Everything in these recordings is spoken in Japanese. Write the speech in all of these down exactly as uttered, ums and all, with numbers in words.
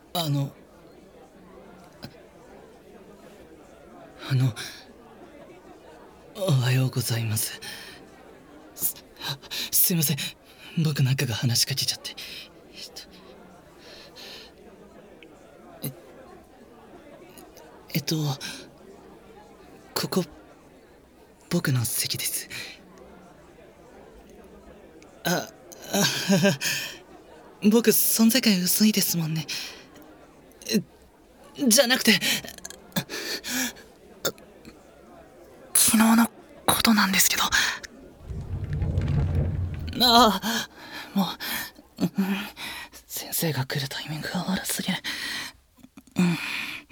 あのあのおはようございます。すすいません、僕なんかが話しかけちゃって。えっとええっとここ僕の席です。ああ僕存在感薄いですもんね。じゃなくて昨日のことなんですけど。ああもう、うん、先生が来るタイミングが悪すぎる。うん、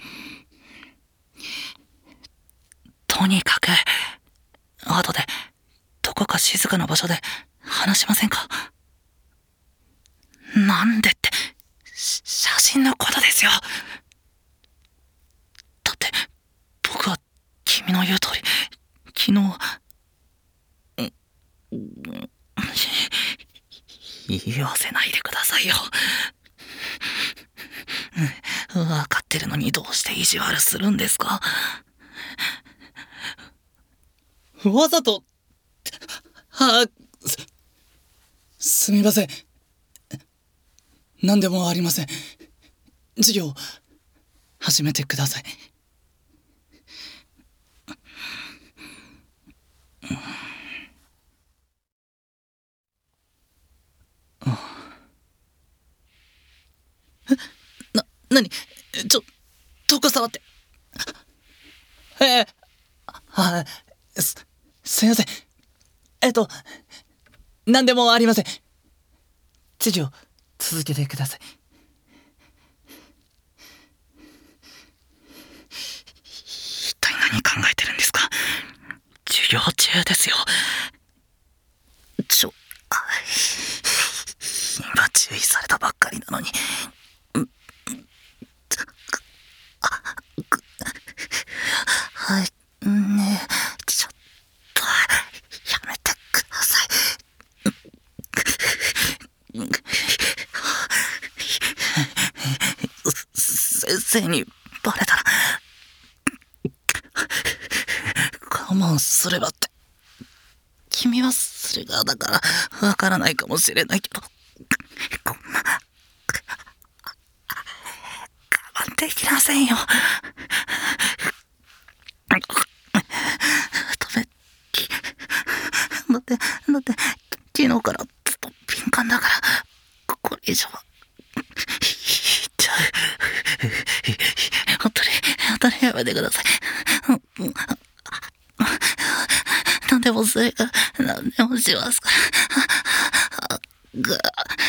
とにかく後でどこか静かな場所で話しませんか？なんでって、写真のことですよ。だって僕は君の言う通り昨日、言わせないでくださいよ。分かってるのにどうして意地悪するんですか？わざと。あす、すみません。何でもありません。授業始めてください。な、なにちょ、どこ触って。ええはい、す、すいません。えっと、何でもありません。授業続けてください。一体何考えてるんですか？授業中ですよ。ちょ、今注意されたばっかりなのに。はい、ねえ、ちょっと、やめてください。先生にバレたら、我慢すればって。君はする側だからわからないかもしれないけど、こんな、我慢できませんよ。食べ、だって、だって、昨日からずっと敏感だから、これ以上は、言っちゃう。本当に、本当にやめてください。何でもするから、何でもしますから。ぐ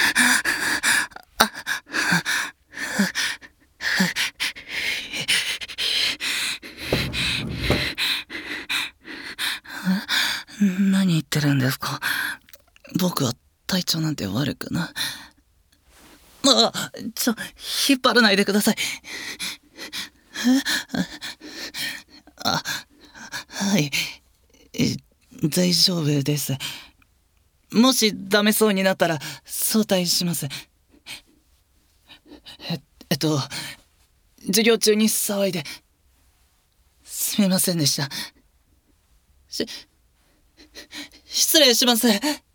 何言ってるんですか？僕は体調なんて悪くな。ああ、ちょ、引っ張らないでください。あ、はい、大丈夫です。もしダメそうになったら早退します。え、えっと授業中に騒いですみませんでした。し失礼します。